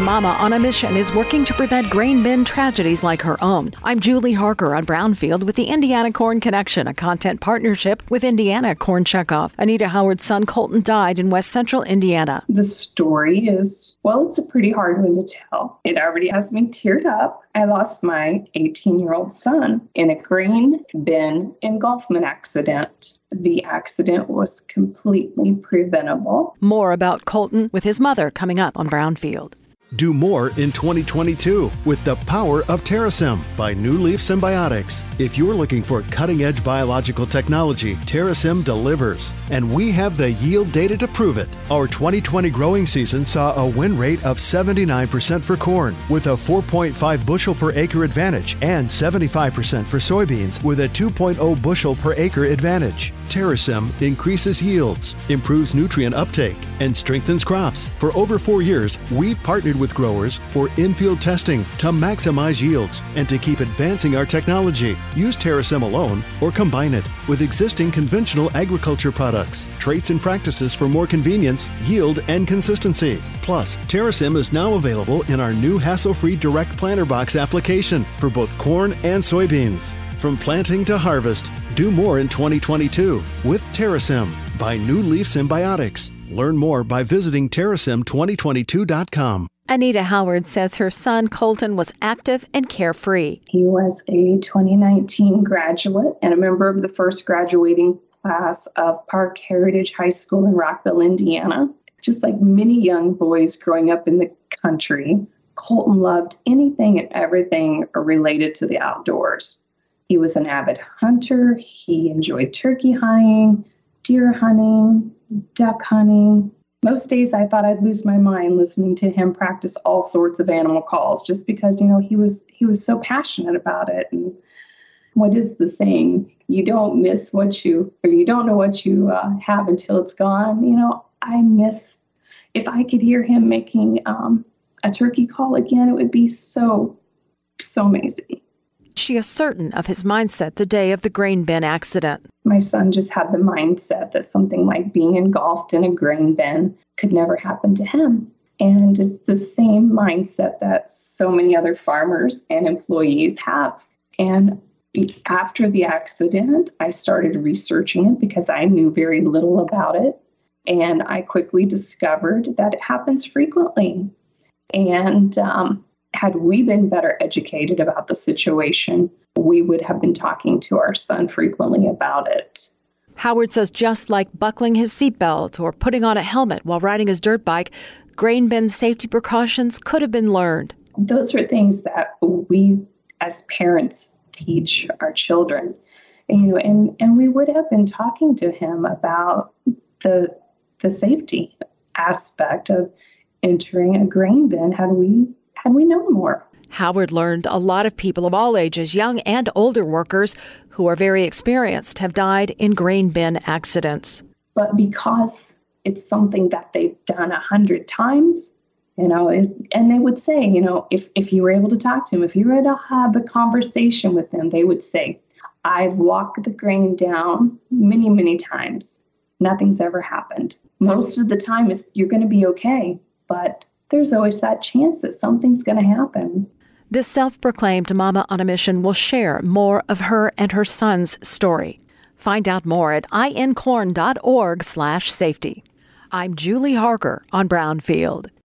mama on a mission is working to prevent grain bin tragedies like her own. I'm Julie Harker on Brownfield with the Indiana Corn Connection, a content partnership with Indiana Corn Checkoff. Anita Howard's son Colton died in West Central Indiana. The story is, well, it's a pretty hard one to tell. It already has me teared up. I lost my 18-year-old son in a grain bin engulfment accident. The accident was completely preventable. More about Colton with his mother coming up on Brownfield. Do more in 2022 with the power of TerraSym by New Leaf Symbiotics. If you're looking for cutting-edge biological technology, TerraSym delivers, and we have the yield data to prove it. Our 2020 growing season saw a win rate of 79% for corn, with a 4.5 bushel per acre advantage, and 75% for soybeans, with a 2.0 bushel per acre advantage. TerraSym increases yields, improves nutrient uptake, and strengthens crops. For over 4 years, we've partnered with growers for in-field testing to maximize yields and to keep advancing our technology. Use TerraSym alone or combine it with existing conventional agriculture products, traits and practices for more convenience, yield, and consistency. Plus, TerraSym is now available in our new hassle-free Direct Planter Box application for both corn and soybeans. From planting to harvest, do more in 2022 with TerraSym by New Leaf Symbiotics. Learn more by visiting TerraSym2022.com. Anita Howard says her son Colton was active and carefree. He was a 2019 graduate and a member of the first graduating class of Park Heritage High School in Rockville, Indiana. Just like many young boys growing up in the country, Colton loved anything and everything related to the outdoors. He was an avid hunter. He enjoyed turkey hunting, deer hunting, duck hunting. Most days I thought I'd lose my mind listening to him practice all sorts of animal calls just because, he was so passionate about it. And what is the saying? You don't miss you don't know what you have until it's gone. I miss, if I could hear him making a turkey call again, it would be so amazing. She is certain of his mindset the day of the grain bin accident. My son just had the mindset that something like being engulfed in a grain bin could never happen to him. And it's the same mindset that so many other farmers and employees have. And after the accident, I started researching it because I knew very little about it. And I quickly discovered that it happens frequently. And had we been better educated about the situation, we would have been talking to our son frequently about it. Howard says just like buckling his seatbelt or putting on a helmet while riding his dirt bike, grain bin safety precautions could have been learned. Those are things that we as parents teach our children. And we would have been talking to him about the safety aspect of entering a grain bin had we known more. Howard learned a lot of people of all ages, young and older workers who are very experienced, have died in grain bin accidents. But because it's something that they've done 100 times, and they would say, if you were able to talk to them, if you were to have a conversation with them, they would say, I've walked the grain down many, many times. Nothing's ever happened. Most of the time, you're going to be okay, but there's always that chance that something's going to happen. This self-proclaimed mama on a mission will share more of her and her son's story. Find out more at incorn.org/safety. I'm Julie Harker on Brownfield.